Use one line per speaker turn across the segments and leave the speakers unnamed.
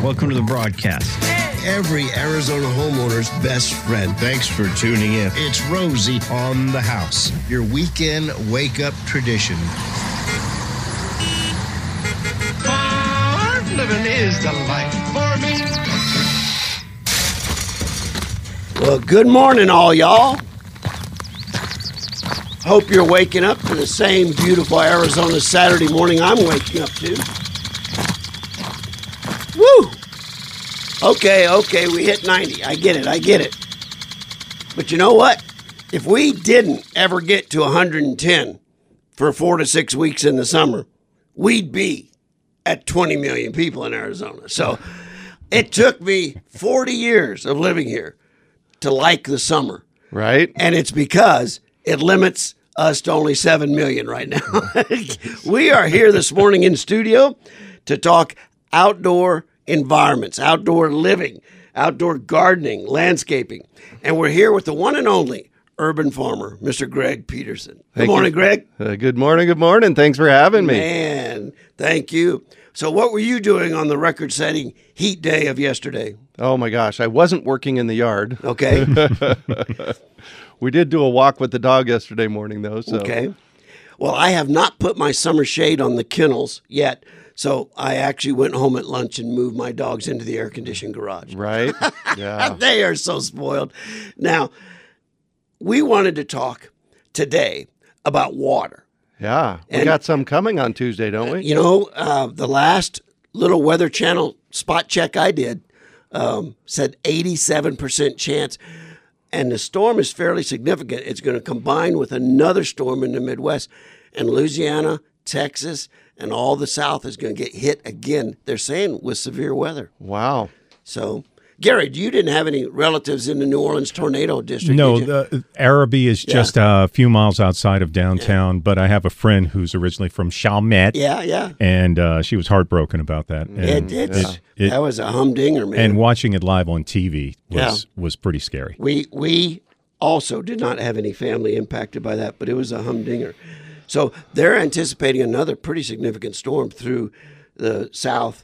Welcome to the broadcast.
Every Arizona homeowner's best friend.
Thanks for tuning in.
It's Rosie on the house. Your weekend wake-up tradition.
Farm living is the life for me.
Well, good morning, all y'all. Hope you're waking up to the same beautiful Arizona Saturday morning I'm waking up to. Woo! Okay, we hit 90. I get it. But you know what? If we didn't ever get to 110 for 4 to 6 weeks in the summer, we'd be at 20 million people in Arizona. So it took me 40 years of living here to like the summer.
Right.
And it's because it limits us to only 7 million right now. We are here this morning in studio to talk outdoor environments, outdoor living, outdoor gardening, landscaping. And we're here with the one and only urban farmer, Mr. Greg Peterson. Good morning, Greg.
Good morning. Thanks for having me.
Man, thank you. So what were you doing on the record-setting heat day of yesterday?
Oh, my gosh. I wasn't working in the yard.
Okay.
We did do a walk with the dog yesterday morning, though. So.
Okay. Well, I have not put my summer shade on the kennels yet. So I actually went home at lunch and moved my dogs into the air-conditioned garage.
Right? Yeah.
They are so spoiled. Now, we wanted to talk today about water.
Yeah. We got some coming on Tuesday, don't we?
You know, the last little Weather Channel spot check I did said 87% chance. And the storm is fairly significant. It's going to combine with another storm in the Midwest. And Louisiana, Texas, and all the South is going to get hit again, they're saying, with severe weather.
Wow.
So, Gary, you didn't have any relatives in the New Orleans tornado district,
No,
did you?
the Araby is just a few miles outside of downtown, but I have a friend who's originally from Chalmette.
Yeah.
And she was heartbroken about that. And
That was a humdinger, man.
And watching it live on TV was pretty scary.
We also did not have any family impacted by that, but it was a humdinger. So they're anticipating another pretty significant storm through the south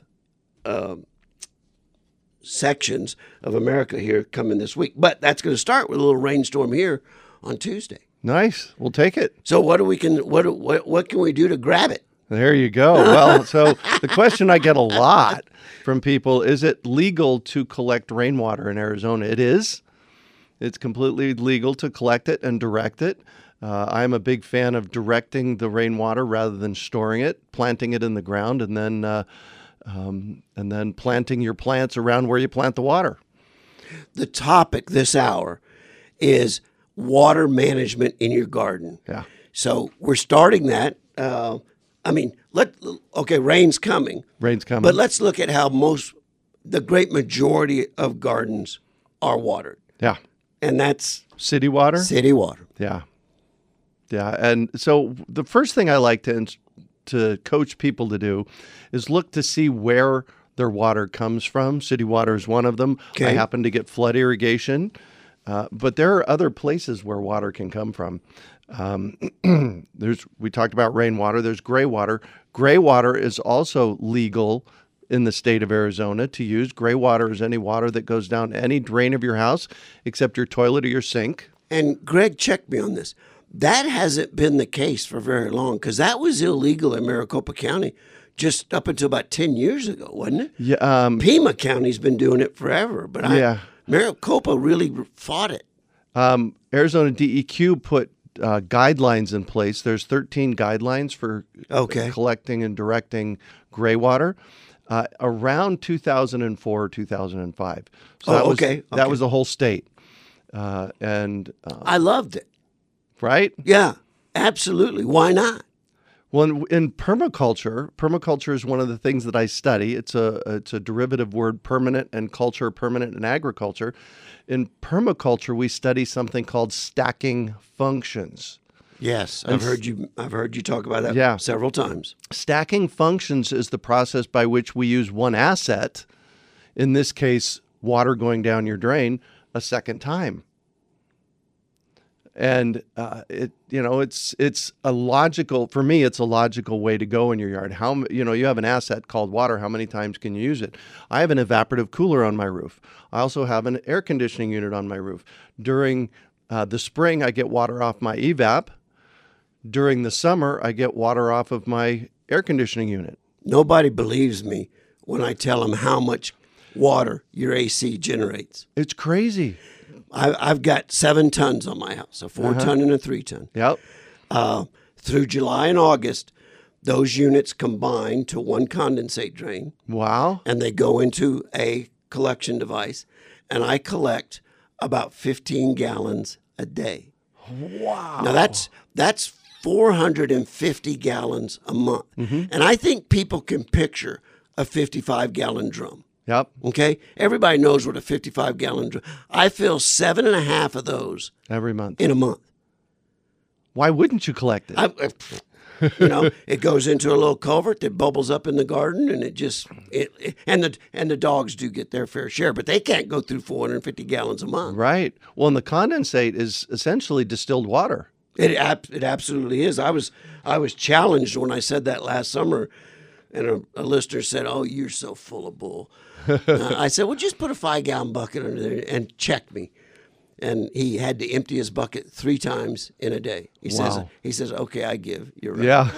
sections of America here coming this week. But that's going to start with a little rainstorm here on Tuesday.
Nice. We'll take it.
So what can we do to grab it?
There you go. Well, so the question I get a lot from people, is it legal to collect rainwater in Arizona? It is. It's completely legal to collect it and direct it. I'm a big fan of directing the rainwater rather than storing it, planting it in the ground, and then planting your plants around where you plant the water.
The topic this hour is water management in your garden.
Yeah.
So we're starting that. Rain's coming. But let's look at how the great majority of gardens are watered.
Yeah.
And that's
city water?
City water.
Yeah. Yeah. And so the first thing I like to coach people to do is look to see where their water comes from. City water is one of them.
Okay.
I happen to get flood irrigation. But there are other places where water can come from. We talked about rainwater. There's gray water. Gray water is also legal in the state of Arizona to use. Gray water is any water that goes down any drain of your house except your toilet or your sink.
And Greg, check me on this. That hasn't been the case for very long because that was illegal in Maricopa County just up until about 10 years ago, wasn't it?
Yeah.
Pima County's been doing it forever, but Maricopa really fought it.
Arizona DEQ put guidelines in place. There's 13 guidelines for collecting and directing gray water around 2004, 2005. So that was the whole state.
I loved it.
Right?
Yeah, absolutely. Why not?
Well, in permaculture is one of the things that I study. It's a derivative word, permanent and culture, permanent and agriculture. In permaculture, we study something called stacking functions.
Yes, I've heard you talk about that several times.
Stacking functions is the process by which we use one asset, in this case, water going down your drain, a second time. And it's a logical, for me, it's a logical way to go in your yard. You have an asset called water. How many times can you use it? I have an evaporative cooler on my roof. I also have an air conditioning unit on my roof. During the spring, I get water off my evap. During the summer, I get water off of my air conditioning unit.
Nobody believes me when I tell them how much water your AC generates.
It's crazy.
I've got 7 tons on my house, a 4-ton and a 3-ton.
Yep.
Through July and August, those units combine to one condensate drain.
Wow.
And they go into a collection device, and I collect about 15 gallons a day.
Wow.
Now that's 450 gallons a month. And I think people can picture a 55-gallon drum.
Yep.
Okay? Everybody knows what a 55-gallon drum. I fill 7.5 of those
every month.
in a month.
Why wouldn't you collect it?
It goes into a little culvert that bubbles up in the garden, and and the dogs do get their fair share, but they can't go through 450 gallons a month.
Right. Well, and the condensate is essentially distilled water.
It absolutely is. I was challenged when I said that last summer, and a listener said, "Oh, you're so full of bull." I said, "Well, just put a 5-gallon bucket under there and check me." And he had to empty his bucket 3 times in a day. He says, "Okay, I give. You're right."
Yeah,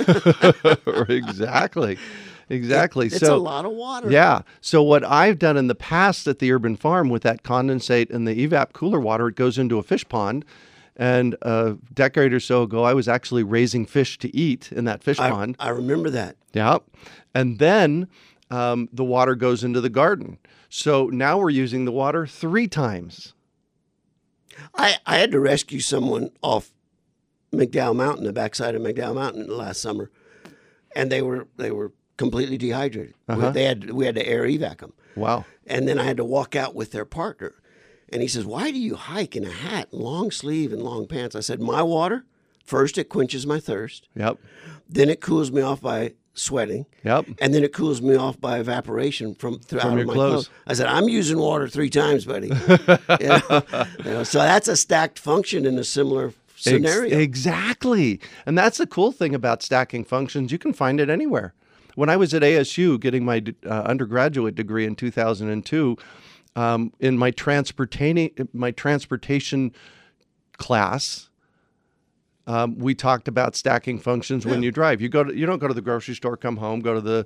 exactly.
It's a lot of water.
Yeah. So what I've done in the past at the urban farm with that condensate and the evap cooler water, it goes into a fish pond. And a decade or so ago, I was actually raising fish to eat in that fish pond.
I remember that.
Yeah. And then the water goes into the garden. So now we're using the water 3 times.
I had to rescue someone off McDowell Mountain, the backside of McDowell Mountain last summer, and they were completely dehydrated. We had to air evac them.
Wow.
And then I had to walk out with their partner. And he says, "Why do you hike in a hat, long sleeve, and long pants?" I said, "My water, first it quenches my thirst.
Yep.
Then it cools me off by sweating.
Yep.
And then it cools me off by evaporation from
your
my
clothes.
I said, "I'm using water 3 times, buddy." So that's a stacked function in a similar scenario.
Exactly. And that's the cool thing about stacking functions. You can find it anywhere. When I was at ASU getting my undergraduate degree in 2002, in my transportation class, we talked about stacking functions when you drive. You don't go to the grocery store, come home, go to the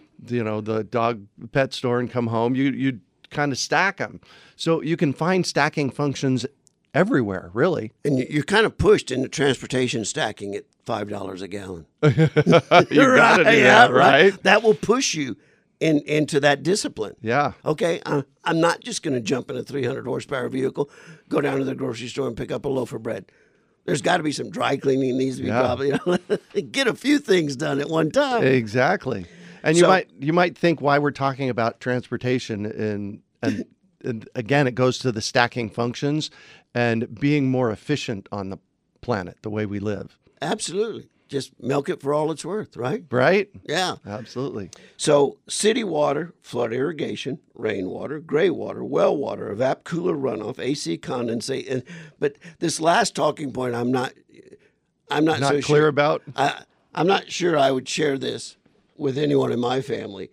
dog pet store and come home. You kind of stack them. So you can find stacking functions everywhere, really.
And you're kind of pushed into transportation stacking at $5 a gallon.
You got to do that, right?
That will push you into that discipline.
Yeah.
Okay, I'm not just going to jump in a 300 horsepower vehicle, go down to the grocery store and pick up a loaf of bread. There's got to be some dry cleaning needs to be probably get a few things done at one time.
Exactly. And you might think why we're talking about transportation and again it goes to the stacking functions and being more efficient on the planet, the way we live.
Absolutely. Just milk it for all it's worth, right?
Right?
Yeah.
Absolutely.
So city water, flood irrigation, rainwater, gray water, well water, evap cooler runoff, AC condensate. But this last talking point, I'm not so
clear
sure
about.
I'm not sure I would share this with anyone in my family.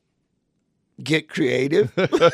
Get creative.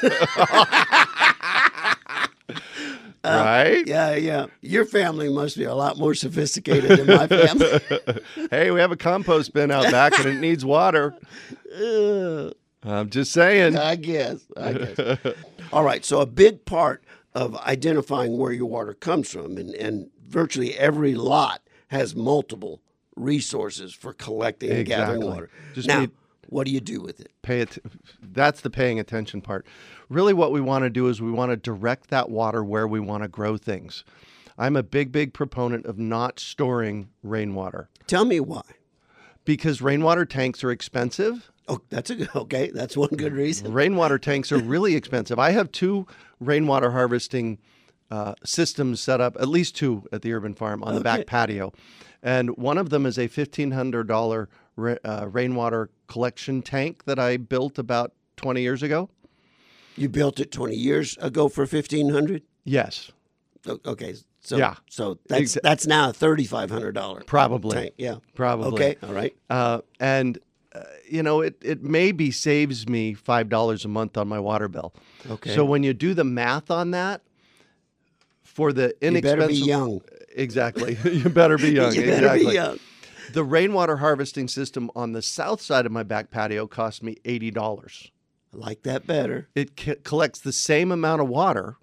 Right?
Yeah. Your family must be a lot more sophisticated than my family.
Hey, we have a compost bin out back and it needs water. I'm just saying.
I guess. All right. So a big part of identifying where your water comes from, and virtually every lot has multiple resources for collecting and gathering water. What do you do with it?
That's the paying attention part. Really what we want to do is we want to direct that water where we want to grow things. I'm a big proponent of not storing rainwater.
Tell me why.
Because rainwater tanks are expensive.
Oh, that's one good reason.
Rainwater tanks are really expensive. I have 2 rainwater harvesting systems set up, at least 2 at the urban farm on the back patio. And one of them is a $1,500 rainwater collection tank that I built about 20 years ago.
You built it 20 years ago for $1,500?
Yes.
Okay, so
Yeah.
so that's now a $3,500
Probably.
tank. Yeah,
Probably.
Okay, all right.
And it maybe saves me $5 a month on my water bill.
Okay.
So when you do the math on that, for the
You
inexpensive,
better be young.
Exactly. You better be young.
You better
exactly.
be young.
The rainwater harvesting system on the south side of my back patio cost me $80.
I like that better.
It collects the same amount of water,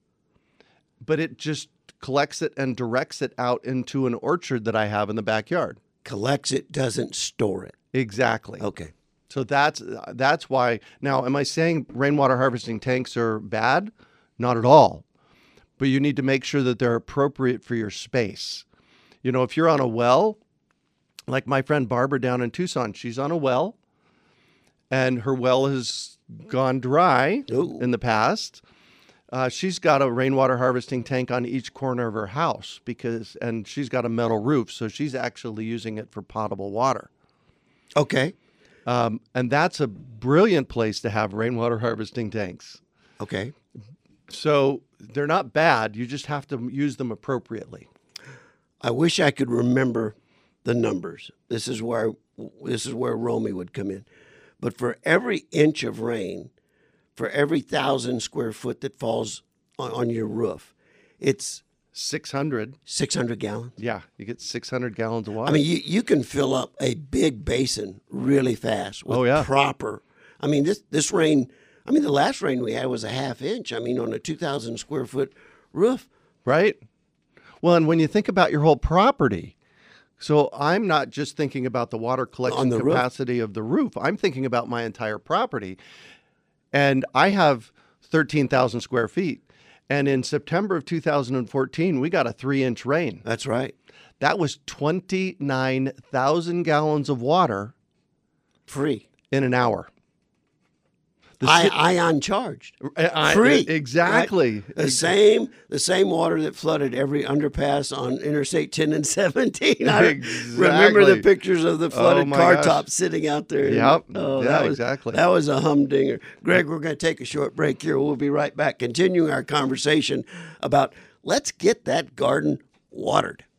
but it just collects it and directs it out into an orchard that I have in the backyard.
Collects it, doesn't store it.
Exactly.
Okay.
So that's why. Now, am I saying rainwater harvesting tanks are bad? Not at all. But you need to make sure that they're appropriate for your space. If you're on a well, like my friend Barbara down in Tucson, she's on a well, and her well has gone dry in the past. She's got a rainwater harvesting tank on each corner of her house and she's got a metal roof, so she's actually using it for potable water.
Okay.
And that's a brilliant place to have rainwater harvesting tanks.
Okay.
So they're not bad. You just have to use them appropriately.
I wish I could remember the numbers. This is where Romy would come in. But for every inch of rain, for every 1,000 square foot that falls on your roof, it's 600 gallons.
Yeah, you get 600 gallons of water.
I mean, you can fill up a big basin really fast with proper. I mean, this rain. I mean, the last rain we had was a half inch. I mean, on a 2,000 square foot roof.
Right. Well, and when you think about your whole property, so I'm not just thinking about the water collection capacity of the roof. I'm thinking about my entire property. And I have 13,000 square feet. And in September of 2014, we got a 3-inch rain.
That's right.
That was 29,000 gallons of water.
Free.
In an hour.
Ion charged. Free.
Exactly.
Right? The same water that flooded every underpass on Interstate 10 and 17. I remember the pictures of the flooded car tops sitting out there.
Yep.
Exactly. That was a humdinger. Greg, we're going to take a short break here. We'll be right back, continuing our conversation about let's get that garden watered.